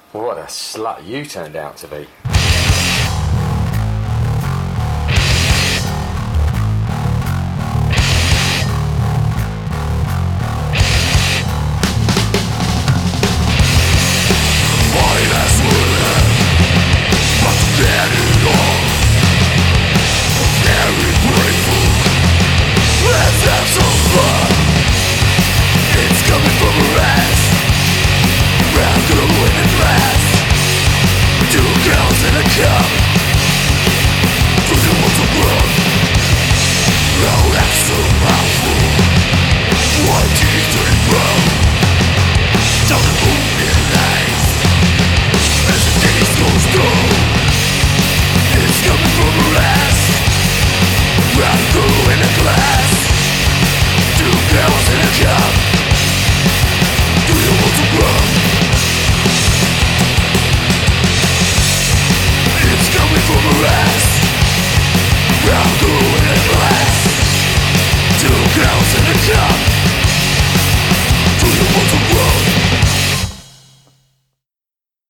What a slut you turned out to be. In a glass, two girls in a cup.